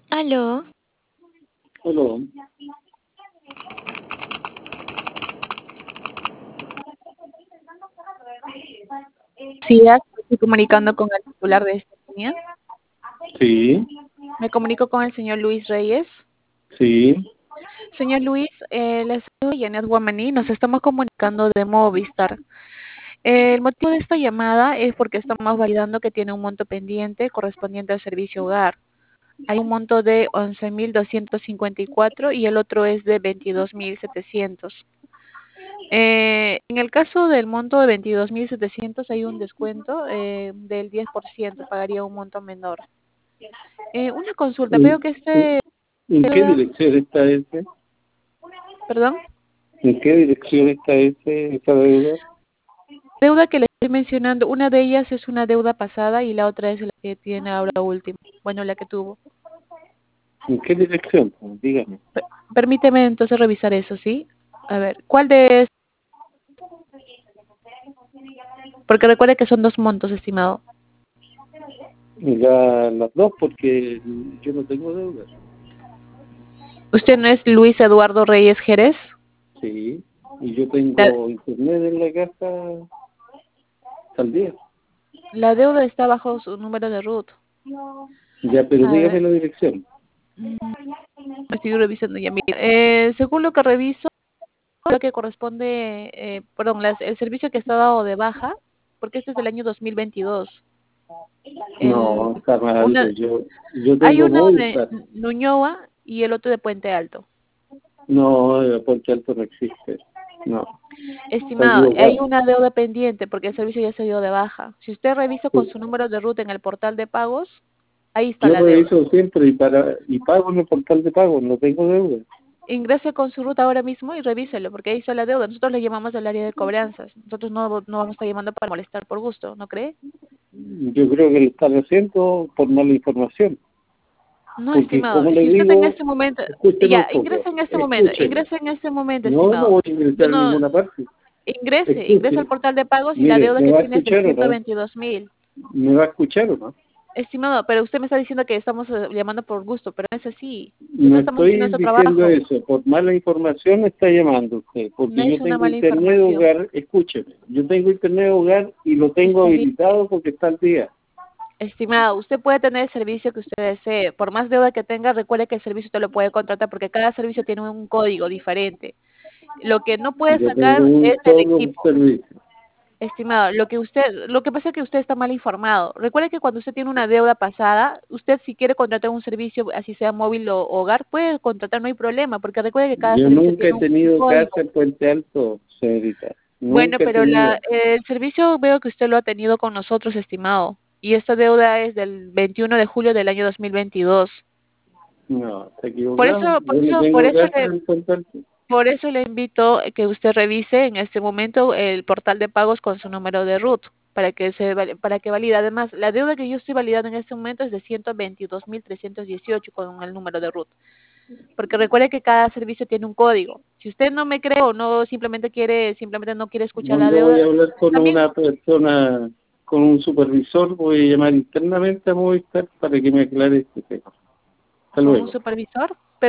Aló, Hola, Sí, ya estoy comunicando con el titular de esta línea. sí, Me comunico con el señor Luis Reyes. sí, Señor Luis, les soy Janet Guamaní, nos estamos comunicando de Movistar. El motivo de esta llamada es porque estamos validando que tiene un monto pendiente correspondiente al servicio hogar. Hay un monto de 11.254 y el otro es de 22.700. En el caso del monto de 22.700 hay un descuento del 10%, pagaría un monto menor. Una consulta, veo ¿En, que en- este en qué deuda, dirección está ese? perdón, ¿En qué dirección está esa deuda? deuda que le estoy mencionando, una de ellas es una deuda pasada y la otra es la que tiene ahora última, bueno, la que tuvo. ¿En qué dirección? Pues, dígame. Permíteme entonces revisar eso, ¿sí? A ver, ¿cuál de es? Porque recuerde que son dos montos, estimado. Las dos, porque yo no tengo deuda. ¿Usted no es Luis Eduardo Reyes Jerez? Sí, y yo La, tengo internet en la casa al día. la deuda está bajo su número de RUT. Ya, pero A dígame ver, la dirección. mm, estoy revisando ya. Mira, según lo que reviso, lo que corresponde, perdón, el servicio que está dado de baja, porque este es del año 2022. No, El, está mal. una, Pues yo hay tengo una de Movistar. Ñuñoa y el otro de Puente Alto. No, Puente Alto no existe. No, está Estimado, hay equivocado. una deuda pendiente porque el servicio ya se dio de baja. Si usted revisa con Sí. su número de ruta en el portal de pagos, ahí está Yo la deuda. reviso siempre y pago en el portal de pago, no tengo deuda. Ingrese con su ruta ahora mismo y revíselo, porque ahí está la deuda. Nosotros le llamamos al área de cobranzas. Nosotros no vamos a estar llamando para molestar por gusto, ¿no cree? Yo creo que lo están haciendo por mala información, No, porque estimado. como le Si usted en digo, este momento, escúcheme un ya, poco, escúcheme. ingrese en este momento, No, no estimado. voy a Yo ingresar a no, ninguna parte. ingrese al Escuche, portal de pagos y la mire, deuda ¿me que va a tiene es de escuchar o ciento no? veintidós mil. ¿Me va a escuchar o no? Estimado, pero usted me está diciendo que estamos llamando por gusto, pero no es así. No Nosotros estamos haciendo estoy nuestro diciendo trabajo. eso, por mala información me está llamando usted, No porque es yo una tengo mala internet de información. hogar, escúcheme, yo tengo internet de hogar y lo tengo Está bien. habilitado porque está al día. Estimado, usted puede tener el servicio que usted desee. Por más deuda que tenga, recuerde que el servicio usted lo puede contratar porque cada servicio tiene un código diferente. Lo que no puede Yo tengo sacar un es el solo equipo. servicio. Estimado, lo que pasa es que usted está mal informado. Recuerde que cuando usted tiene una deuda pasada, usted si quiere contratar un servicio, así sea móvil o hogar, puede contratar, no hay problema, porque recuerde que cada Yo servicio nunca tiene he un tenido casa código. en Puente Alto, señorita. Bueno, Nunca he pero tenido. el servicio veo que usted lo ha tenido con nosotros, estimado, y esta deuda es del 21 de julio del año 2022. No, está Por equivocado. eso, por Yo no eso, por tengo eso casa en Puente Alto. por eso le invito a que usted revise en este momento el portal de pagos con su número de RUT para que valide. Además, la deuda que yo estoy validando en este momento es de 122.318 con el número de RUT. Porque recuerde que cada servicio tiene un código. Si usted no me cree o no simplemente no quiere escuchar la ¿Dónde voy deuda, a hablar con también una persona, con un supervisor? Voy a llamar internamente a Movistar para que me aclare este tema. Hasta con un luego. supervisor.